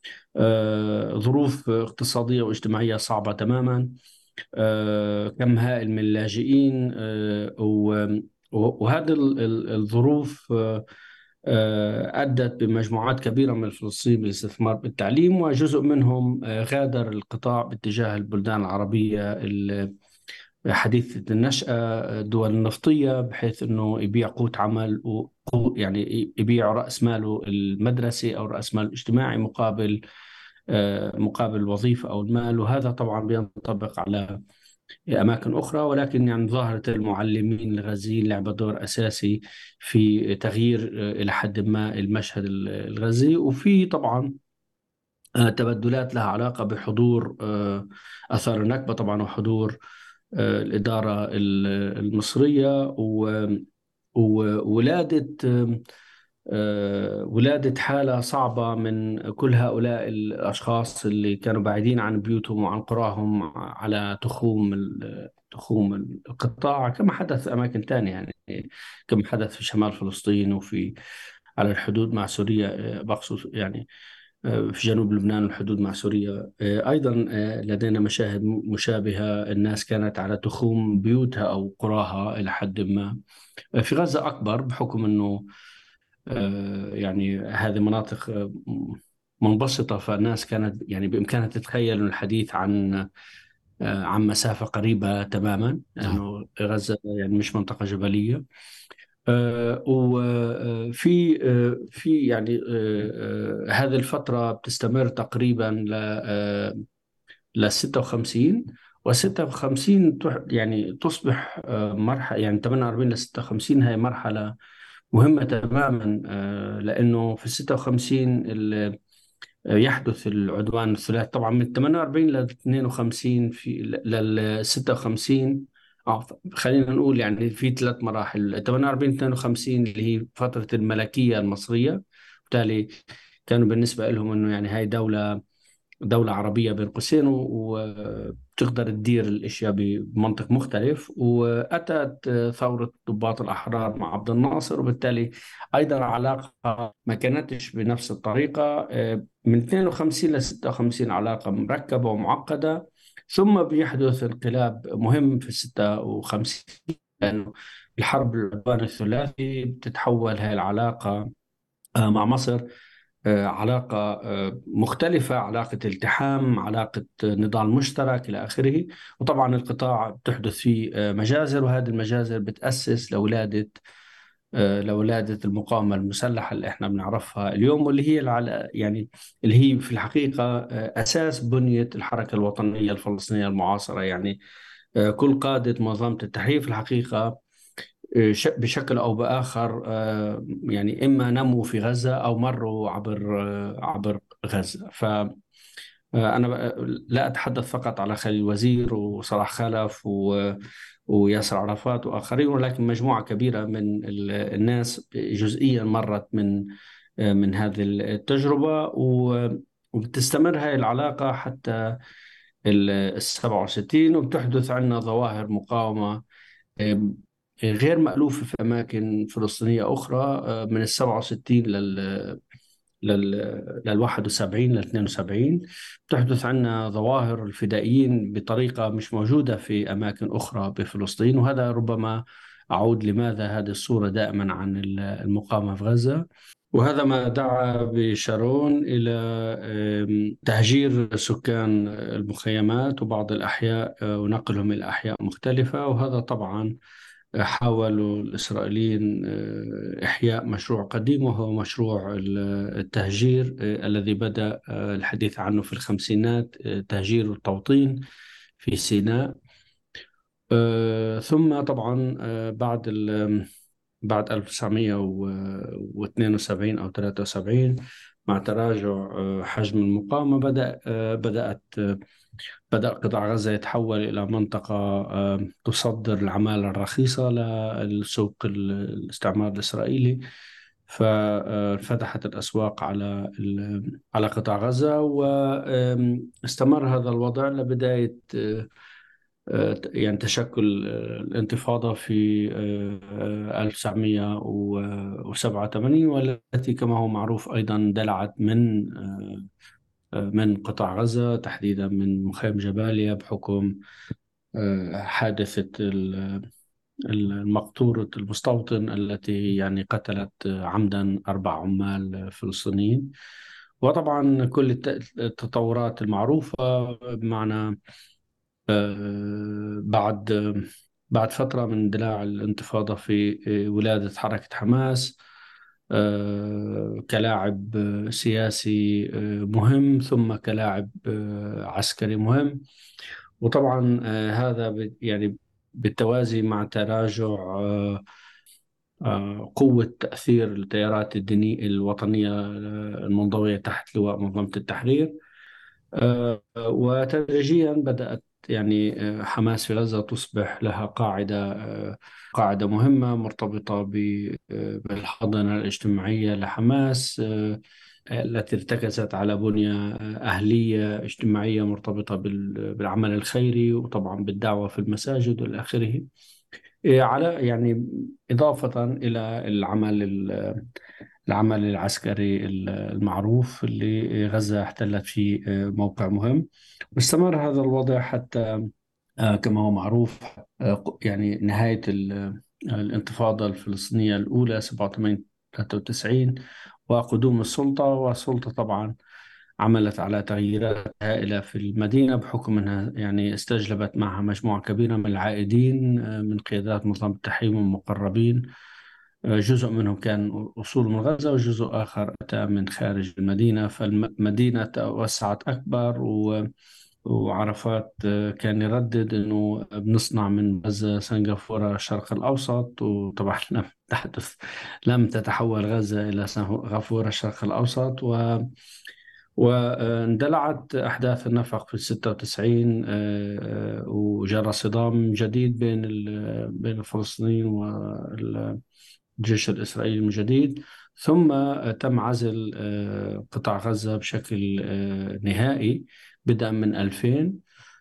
آه، ظروف اقتصادية واجتماعية صعبة تماما، آه، كم هائل من اللاجئين، آه، و- وهذه ال- ال- الظروف آه، آه، أدت بمجموعات كبيرة من الفلسطينيين بالاستثمار بالتعليم، وجزء منهم آه، غادر القطاع باتجاه البلدان العربية ال- حديثة النشأة، الدول النفطية، بحيث أنه يبيع قوت عمل، وقو يعني يبيع رأس ماله المدرسي أو رأس ماله الاجتماعي مقابل آه، مقابل الوظيفة أو المال. وهذا طبعا بينطبق على أماكن أخرى، ولكن يعني ظاهرة المعلمين الغازيين لعبة دور أساسي في تغيير آه، إلى حد ما المشهد الغازي. وفي طبعا آه، تبدلات لها علاقة بحضور آه، آثار النكبة طبعا، وحضور آه، الإدارة ال- المصرية، و- وولادة آه، ولادة حالة صعبة من كل هؤلاء الأشخاص اللي كانوا بعيدين عن بيوتهم وعن قراهم على تخوم ال- تخوم القطاع، كما حدث في أماكن تانية. يعني كما حدث في شمال فلسطين، وفي على الحدود مع سوريا، آه، بخصوص يعني آه، في جنوب لبنان والحدود مع سوريا. آه، أيضا آه، لدينا مشاهد مشابهة، الناس كانت على تخوم بيوتها أو قراها إلى حد ما. آه، في غزة أكبر بحكم أنه آه، يعني هذه مناطق آه، منبسطة، فالناس كانت يعني بإمكانها تتخيل الحديث عن آه، عن مسافة قريبة تماما، نعم. لأنه غزة يعني مش منطقة جبلية. آه، وفي آه، في يعني آه، آه، هذه الفترة بتستمر تقريبا ل آه، ل ستة وخمسين. و ستة وخمسين تح- يعني تصبح آه، مرحلة، يعني ثمانية وأربعين ل ستة وخمسين هي مرحلة مهمة تماما، آه، لأنه في ستة وخمسين ال- آه، يحدث العدوان الثلاثي. طبعا من ثمانية وأربعين ل اثنين وخمسين في لل ستة وخمسين اه خلينا نقول يعني في ثلاث مراحل: ثمانية وأربعين اثنين وخمسين اللي هي فترة الملكية المصرية، بالتالي كانوا بالنسبة لهم انه يعني هاي دولة دولة عربية بين قوسين، و- وبتقدر تدير الاشياء بمنطق مختلف. واتت ثورة ضباط الاحرار مع عبد الناصر، وبالتالي ايضا علاقة ما كانتش بنفس الطريقة. من اثنين وخمسين ل ستة وخمسين علاقة مركبة ومعقدة. ثم بيحدث انقلاب مهم في ستة وخمسين، لأنه الحرب العدوان الثلاثي بتتحول هاي العلاقة آه، مع مصر آه، علاقة آه، مختلفة، علاقة التحام، علاقة آه، نضال مشترك إلى آخره. وطبعا القطاع بتحدث فيه آه، مجازر، وهذه المجازر بتأسس لولادة آه، لولادة المقاومة المسلحة اللي احنا بنعرفها اليوم، واللي هي العل... يعني اللي هي في الحقيقة آه، أساس بنية الحركة الوطنية الفلسطينية المعاصرة. يعني آه، كل قادة منظمة التحرير في الحقيقة آه، ش- بشكل أو بآخر آه، يعني إما نموا في غزة أو مروا عبر آه، عبر غزة. فأنا لا أتحدث فقط على خليل الوزير وصلاح خلف و وياسر عرفات وآخرين، ولكن مجموعة كبيرة من ال- الناس جزئيا مرت من آه، من هذه التجربة. و- وبتستمر هذه العلاقة حتى ال السبعة وستين، وبتحدث عندنا ظواهر مقاومة آه، غير مألوفة في أماكن فلسطينية أخرى آه، من السبعة وستين لل لل لل واحد وسبعين لل اثنين وسبعين. تحدث عندنا ظواهر الفدائيين بطريقة مش موجودة في أماكن أخرى بفلسطين، وهذا ربما أعود لماذا هذه الصورة دائما عن المقاومة في غزة. وهذا ما دعا بشارون إلى آم، تهجير سكان المخيمات وبعض الأحياء آه، ونقلهم إلى أحياء مختلفة. وهذا طبعا حاولوا الإسرائيليين آه، إحياء مشروع قديم، وهو مشروع ال- التهجير آه، الذي بدأ آه، الحديث عنه في الخمسينات، آه، تهجير التوطين في سيناء. آه، ثم طبعا آه، بعد ال- بعد ألف وتسعمئة واثنين وسبعين أو ثلاثة وسبعين، مع تراجع آه، حجم المقاومة، بدأ آه، بدأت آه، بدأ قطاع غزة يتحول إلى منطقة آه، تصدر العمالة الرخيصة للسوق ال- الاستعمار الإسرائيلي. ففتحت الأسواق على ال- على قطاع غزة، واستمر هذا الوضع لبداية آه، آه، يعني تشكل آه، الانتفاضة في آه، ألف وتسعمئة وسبعة وثمانين، والتي كما هو معروف أيضا دلعت من آه، من قطاع غزة، تحديدا من مخيم جباليا، بحكم آه، حادثة ال- المقطورة المستوطن التي يعني قتلت عمدا أربع عمال فلسطينيين. وطبعا كل الت- التطورات المعروفة، بمعنى آه، بعد بعد فترة من اندلاع الانتفاضة في آه، ولادة حركة حماس آه، كلاعب آه، سياسي آه، مهم، ثم كلاعب آه، عسكري مهم. وطبعا آه، هذا ب- يعني بالتوازي مع تراجع آه، آه، قوة تأثير التيارات الدينية الوطنية آه، المنضوية تحت لواء منظمة التحرير. آه، وتدريجيا بدأت يعني آه، حماس في غزة تصبح لها قاعدة آه، قاعدة مهمة مرتبطة ب- آه، بالحاضنة الاجتماعية لحماس، آه، التي ارتكزت على بنية آه، أهلية اجتماعية مرتبطة بال- بالعمل الخيري، وطبعا بالدعوة في المساجد والى آخره. آه، على يعني إضافة إلى العمل العمل العسكري المعروف اللي غزة احتلت فيه موقع مهم. واستمر هذا الوضع حتى آه، كما هو معروف آه، يعني نهاية ال- الانتفاضة الفلسطينية الأولى سبعة وثمانين ثلاثة وتسعين، وقدوم السلطة. والسلطة طبعا عملت على تغييرات هائلة في المدينة، بحكم أنها يعني استجلبت معها مجموعة كبيرة من العائدين آه، من قيادات منظمة التحرير والمقربين. جزء منهم كان أصول من غزة، وجزء آخر أتى من خارج المدينة. فالمدينة توسعت أكبر، و وعرفات آه، كان يردد أنه بنصنع من غزة سنغافورة الشرق الأوسط. وطبعا لم تحدث لم تتحول غزة إلى سنغافورة الشرق الأوسط. و واندلعت أحداث النفق في ستة وتسعين، آه، آه، وجرى صدام جديد بين ال- بين الفلسطينيين والجيش الإسرائيلي من جديد. ثم تم عزل آه، قطاع غزة بشكل آه، نهائي بدءا من ألفين.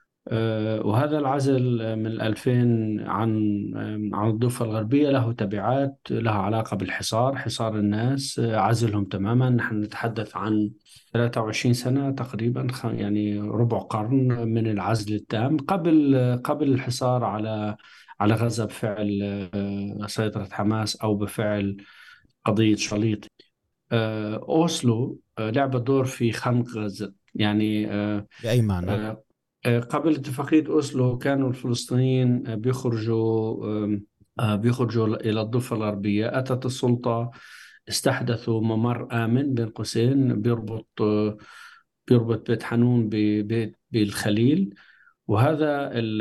آه، وهذا العزل آه، من ألفين عن آه، عن الضفة الغربية له تبعات لها علاقة بالحصار، حصار الناس، آه، عزلهم تماما. نحن نتحدث عن ثلاثة وعشرين سنة تقريبا، خ- يعني ربع قرن من العزل التام قبل آه، قبل الحصار على على غزة بفعل آه، سيطرة حماس أو بفعل قضية شليط. آه، أوسلو آه، لعبت دور في خنق غزة. يعني آه، بأي معنى؟ آه، آه، قبل اتفاقية أوسلو كانوا الفلسطينيين آه، بيخرجوا آم، آه، بيخرجوا إلى الضفة الغربية. أتت السلطة، استحدثوا ممر آمن بين قوسين بيربط آه، بيربط بيت حنون ببيت بالخليل. وهذا ال-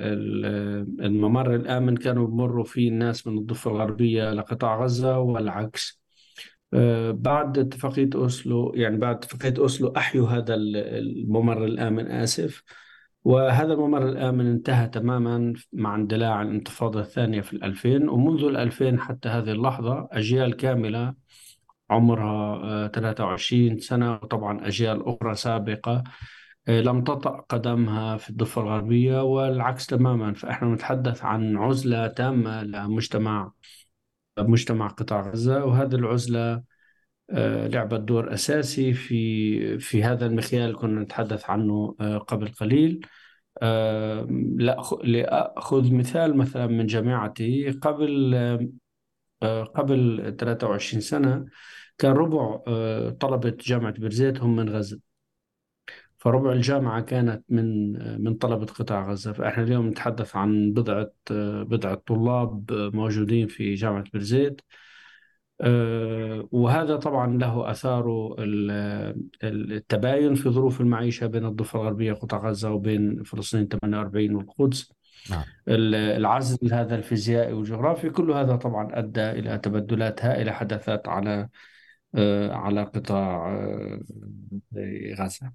ال- الممر الآمن كانوا بمروا فيه الناس من الضفة الغربية لقطاع غزة والعكس. آه، بعد اتفاقية أوسلو، يعني بعد اتفاقية أوسلو أحيوا هذا ال- الممر الآمن، آسف. وهذا الممر الآمن انتهى تماما مع اندلاع الانتفاضة الثانية في الألفين. ومنذ الألفين حتى هذه اللحظة أجيال كاملة عمرها آه، ثلاثة وعشرين سنة، وطبعا أجيال أخرى سابقة آه، لم تطأ قدمها في الضفة الغربية، والعكس تماما. فإحنا نتحدث عن عزلة تامة لمجتمع مجتمع قطاع غزة. وهذه العزلة آه، لعبت دور أساسي في في هذا المخيال اللي كنا نتحدث عنه آه، قبل قليل. آه، لا أخ- لأخذ مثال مثلا من جامعتي قبل آه، قبل ثلاثة وعشرين سنة، كان ربع آه، طلبة جامعة بيرزيت هم من غزة. فربع الجامعة كانت من آه، من طلبة قطاع غزة. فإحنا اليوم نتحدث عن بضعة آه، بضعة طلاب آه، موجودين في جامعة بيرزيت. آه، وهذا طبعا له آثاره، ال- ال- التباين في ظروف المعيشة بين الضفة الغربية قطاع غزة وبين فلسطين ثمانية وأربعين والقدس. نعم. ال- العزل هذا الفيزيائي والجغرافي، كل هذا طبعا أدى إلى تبدلات هائلة حدثت على آه، على قطاع آه، غزة.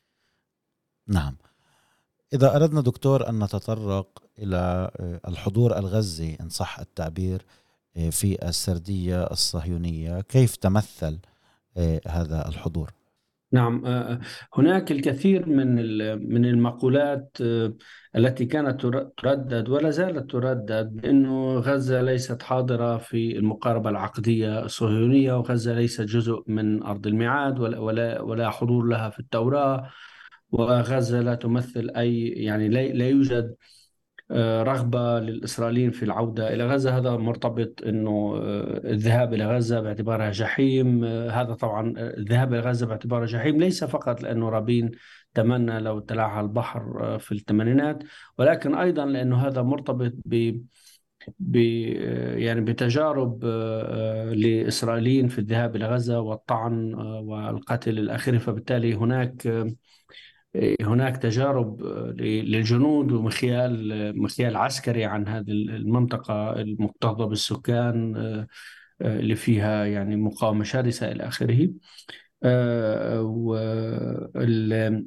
نعم. إذا أردنا دكتور أن نتطرق إلى آه، الحضور الغزي إن صح التعبير آه، في السردية الصهيونية، كيف تمثل آه، هذا الحضور؟ نعم. آه، هناك الكثير من ال- من المقولات آه، التي كانت تر- تردد ولا زالت تردد بأنه غزة ليست حاضرة في المقاربة العقدية الصهيونية، وغزة ليست جزء من أرض الميعاد، ولا ولا ولا حضور لها في التوراة. وغزة لا تمثل أي، يعني لا لا يوجد آه، رغبة للإسرائيليين في العودة إلى غزة. هذا مرتبط أنه آه، الذهاب إلى غزة باعتبارها جحيم. آه، هذا طبعا آه، الذهاب إلى غزة باعتبارها جحيم ليس فقط لأنه رابين تمنى لو تلاعى البحر آه، في الثمانينات، ولكن أيضا لأنه هذا مرتبط ب ب آه، يعني بتجارب آه، آه، لإسرائيليين في الذهاب إلى غزة والطعن آه، والقتل إلى آخره. فبالتالي هناك آه، هناك تجارب آه، للجنود ومخيال آه، مخيال عسكري عن هذه المنطقة المكتظة بالسكان، آه، آه، اللي فيها يعني مقاومة شرسة إلى آخره. واللي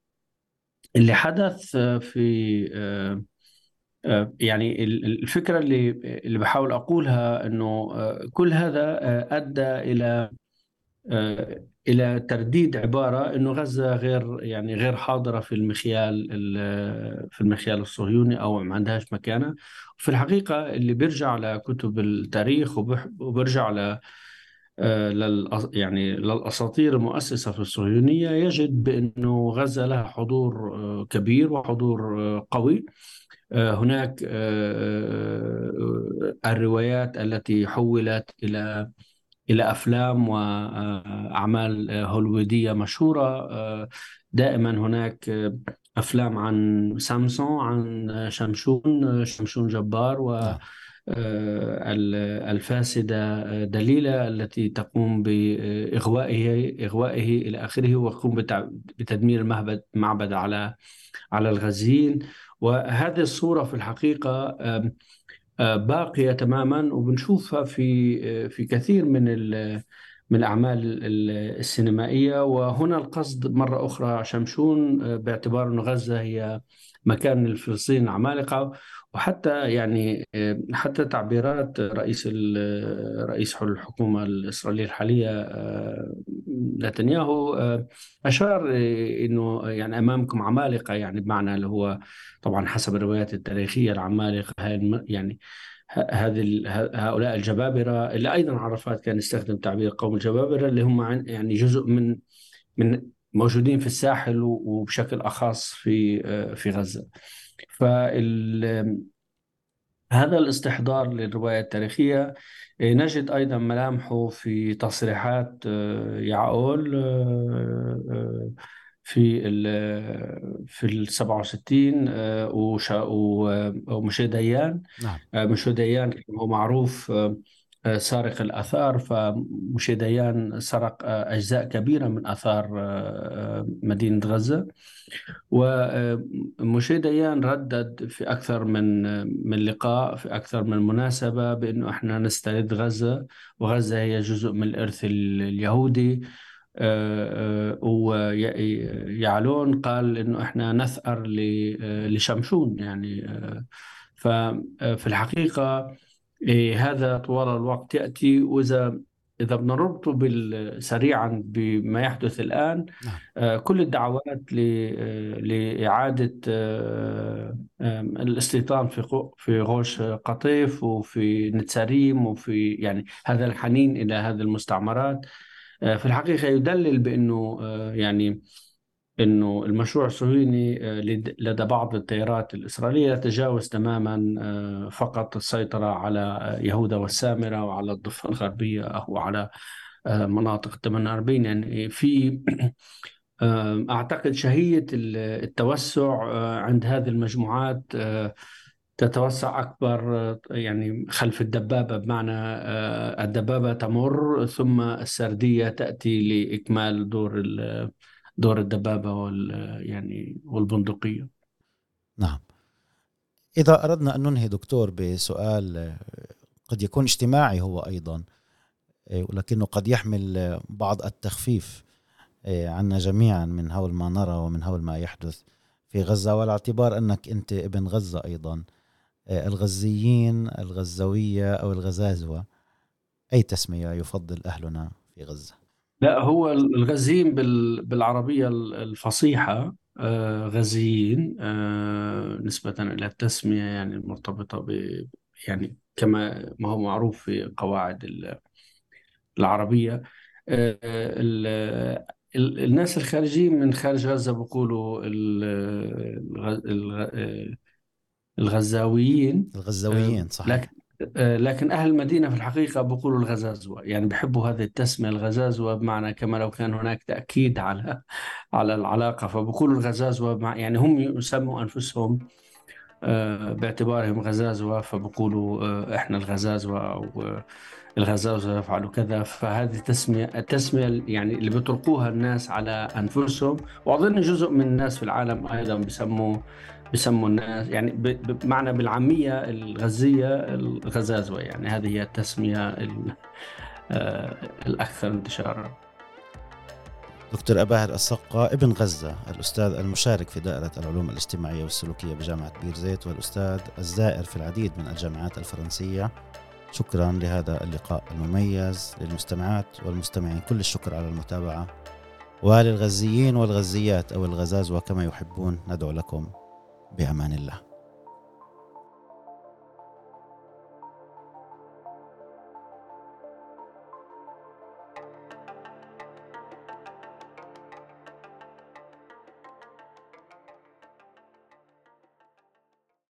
حدث آه، في آه، آه، يعني ال- الفكرة اللي اللي بحاول أقولها أنه آه، كل هذا آه، أدى إلى آه، إلى ترديد عبارة إنه غزة غير، يعني غير حاضرة في المخيال ال- في المخيال الصهيوني، أو ما عندهاش مكانة. في الحقيقة اللي بيرجع لكتب التاريخ وبح- وبيرجع ل آه، للأس- يعني للأساطير المؤسسة في الصهيونية، يجد بأنه غزة لها حضور آه، كبير وحضور آه، قوي. آه، هناك آه، آه، الروايات التي حولت إلى إلى أفلام وأعمال هوليوودية مشهورة. آه، دائما هناك آه، أفلام عن سامسون، عن شمشون شمشون جبار، و نعم. آه، ال- الفاسدة دليلة التي تقوم بإغوائه إغوائه إلى آخره، وتقوم بتع- بتدمير المعبد معبد على على الغازيين. وهذه الصورة في الحقيقة آم، آه، باقية تماما، وبنشوفها في آه، في كثير من ال- من الأعمال ال- السينمائية. وهنا القصد مرة أخرى شمشون، آه، باعتبار أن غزة هي مكان الفلسطينيين العمالقة. وحتى يعني آه، حتى تعبيرات رئيس ال- رئيس الحكومة الإسرائيلية الحالية آه، نتنياهو آه، أشار آه، إنه يعني أمامكم عمالقة، يعني بمعنى اللي هو طبعا حسب الروايات التاريخية العمالقة هاي الم- يعني ه- هذه ال- ه- هؤلاء الجبابرة اللي أيضا عرفات كان يستخدم تعبير قوم الجبابرة، اللي هم عن- يعني جزء من من موجودين في الساحل و- وبشكل أخص في آه، في غزة. فهذا الاستحضار للرواية التاريخية آه، نجد أيضا ملامحه في تصريحات آه، يعقوب آه، آه، في ال في ال سبعة وستين آه، وشا- و- ومشي ديان. نعم. آه، مشي ديان كان هو معروف آه، آه، سارق الآثار، فمشي ديان سرق آه، أجزاء كبيرة من آثار آه، آه، مدينة غزة. وموشي ديان ردد في أكثر من من لقاء في أكثر من مناسبة بأنه إحنا نسترد غزة، وغزة هي جزء من الإرث اليهودي. آه، آه، ويعلون قال إنه إحنا نثأر ل- آه، لشمشون يعني. آه، ففي الحقيقة إيه، هذا طوال الوقت يأتي. وإذا إذا بنربطه بال- سريعا بما يحدث الآن، نعم. آه، كل الدعوات ل- آه، لإعادة آه، آه، الاستيطان في قو- في غوش قطيف وفي نتساريم وفي يعني هذا الحنين إلى هذه المستعمرات آه، في الحقيقة يدلل بأنه آه، يعني انه المشروع الصهيوني آه، لد- لدى بعض التيارات الاسرائيليه يتجاوز تماما آه، فقط السيطره على آه، يهوذا والسامره وعلى الضفه الغربيه او على آه، مناطق ثمانية وأربعين. يعني في آه، اعتقد شهيه ال- التوسع آه، عند هذه المجموعات آه، تتوسع أكبر آه، يعني خلف الدبابة، بمعنى آه، الدبابة تمر ثم السردية تأتي لإكمال دور ال- دور الدبابة وال يعني والبندقية. نعم. إذا أردنا أن ننهي دكتور بسؤال آه، قد يكون اجتماعي هو أيضا، آه، ولكنه قد يحمل آه، بعض التخفيف آه، عنا جميعا من هول ما نرى ومن هول ما يحدث في غزة، وعلى اعتبار أنك أنت ابن غزة أيضا، آه، الغزيين، الغزاوية أو الغزازوة، أي تسمية يفضل أهلنا في غزة؟ لا، هو الغزيين بال- بالعربية الفصيحة آه، غزيين آه، نسبة إلى التسمية يعني المرتبطة ب يعني كما ما هو معروف في قواعد العربية. آه، ال- ال- الناس الخارجين من خارج غزة بيقولوا ال- الغ- الغ- الغزاويين. آه، الغزاويين لكن صحيح. آه، لكن أهل المدينة في الحقيقة بيقولوا الغزازوة، يعني بيحبوا هذه التسمية الغزازوة، بمعنى كما لو كان هناك تأكيد على على العلاقة، فبيقولوا الغزازوة مع يعني هم يسموا أنفسهم آه، باعتبارهم غزازوة، فبقولوا آه، إحنا الغزازوة أو آه، الغزازوة يفعلوا كذا. فهذه تسمية التسمية يعني اللي بيطلقوها الناس على أنفسهم. وأظن جزء من الناس في العالم أيضا بيسموا بيسموا الناس يعني ب- بمعنى بالعامية الغزية الغزازوة، يعني هذه هي التسمية ال- آه، الأكثر انتشارا. دكتور أباهر السقا ابن غزة، الأستاذ المشارك في دائرة العلوم الاجتماعية والسلوكية بجامعة بير زيت، والأستاذ الزائر في العديد من الجامعات الفرنسية، شكرا لهذا اللقاء المميز. للمستمعات والمستمعين كل الشكر على المتابعة، وللغزيين والغزيات أو الغزاز وكما يحبون ندعو لكم بأمان الله.